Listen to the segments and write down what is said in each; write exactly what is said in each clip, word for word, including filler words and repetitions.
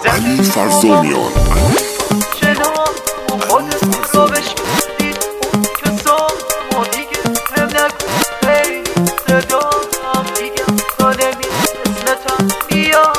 علی فرزانیان خودت رو بشکردی اون که ساخت و دیگه هم نکن خیلی صداتم دیگه تا نمیرسنتم بیاد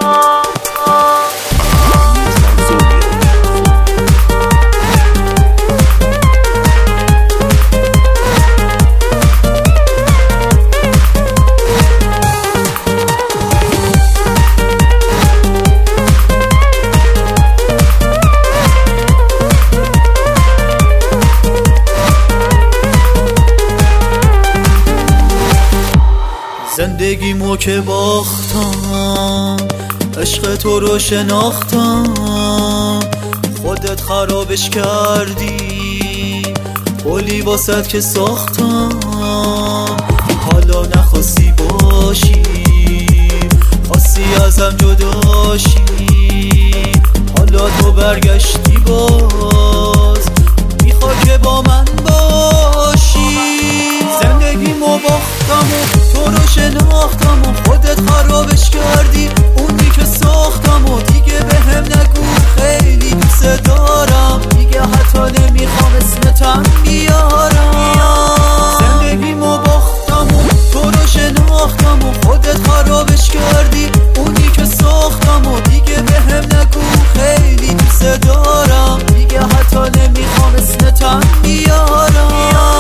زندگیمو که باختم، عشق تو رو شناختم، خودت خرابش کردی، قولی واسد که ساختم. حالا نخواستی باشی، خواستی ازم جداشی، حالا تو برگشتی باز میخوای که با من باشی. زندگیمو باختم و تو رو شناختم و خودت خرابش کردی اونی که ساختم و دیگه به هم نگو خیلی دوست دارم، دیگه حتی نمیخوام اسمتم بیارم. زندگیمو باختم و تو رو شناختم و خودت خرابش کردی اونی که ساختم و دیگه به هم نگو خیلی دوست دارم، دیگه حتی نمیخوام اسمتم بیارم.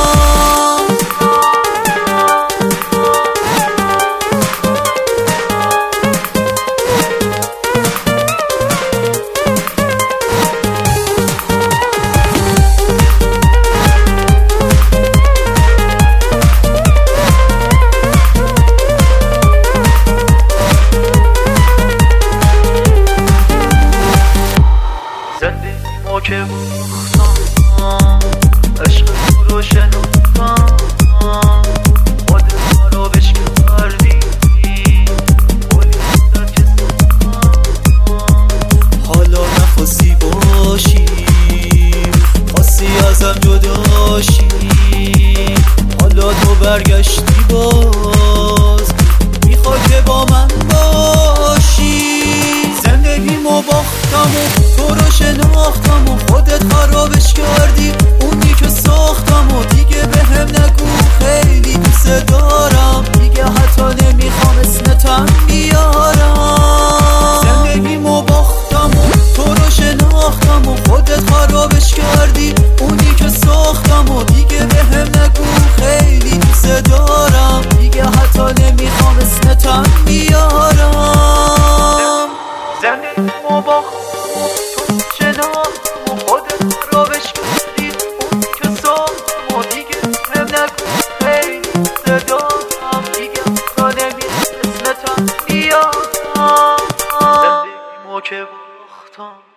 زندگیمو که باختم، عشق تو رو شناختم، خودت خرابش کردی، قولی واسد که ساختم. حالا نخواستی باشی، خواستی ازم جداشی، حالا تو برگشتی باز میخوای که با من باشی. زندگیمو باختم و تو رو شناختم و خودت خرابش کردی اونی که ساختم و دیگه به هم نگو خیلی دوست دارم، دیگه حتی نمیخوام اسمتم بیارم. زندگیمو باختم و تو رو شناختم و خودت خرابش کردی اونی که ساختم و دیگه به هم نگو خیلی دوست دارم، دیگه حتی نمیخوام اسمتم بیارم. زندگیمو باختم و تو شناختم و خودت خرابش کردی اونی که ساختم و دیگه هم نکن خیلی صداتم دیگه تا نمیرسنتم بیاد. زندگیمو که باختم